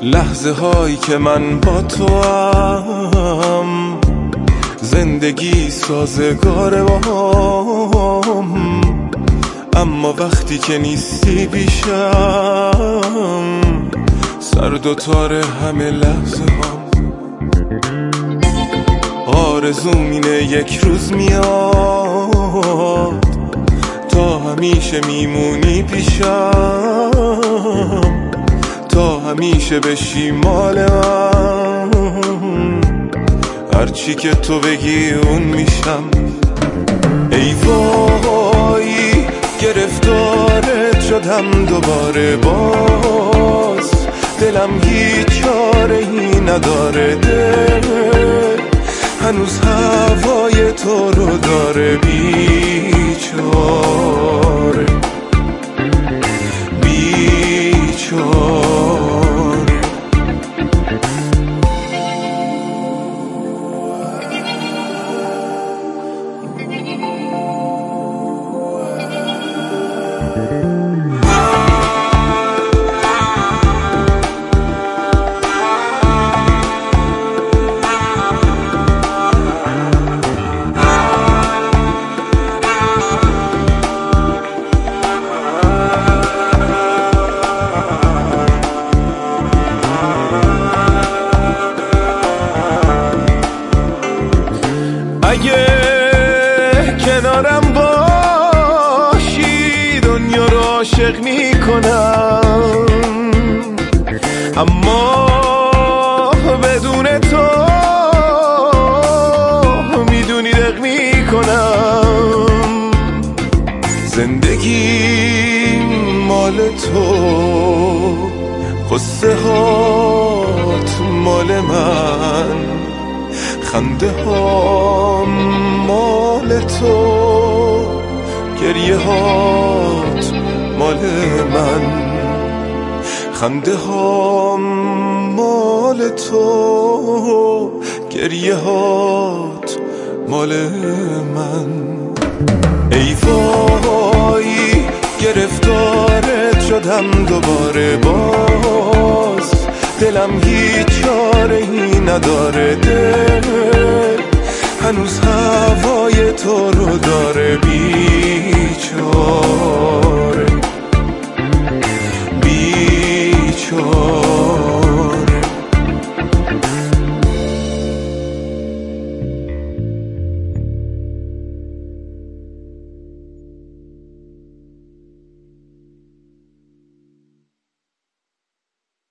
لحظه هایی که من با تو هم، زندگی سازگاره باهم، اما وقتی که نیستی پیشم سرد و تار همه لحظه هم. آرزوم اینه یک روز میاد تا همیشه میمونی پیشم، تا همیشه بشی مال من، هرچی که تو بگی اون میشم. ای وای گرفتارت شدم دوباره، باز دلم هیچ چاره‌ای نداره، دل هنوز هوای تو رو داره، بیچاره بیچاره. اگه کنارم باشی دنیا رو عاشق میکنم، اما بدون تو میدونی دق میکنم. زندگی مال تو، قصه هات مال من، خنده ها مال تو، گریه هات مال من، خنده ها مال تو، گریه هات مال من. ای وای گرفتارت شدم دوباره، باز دلم هیچ چاره‌ای نداره، دل هنوز هوای تو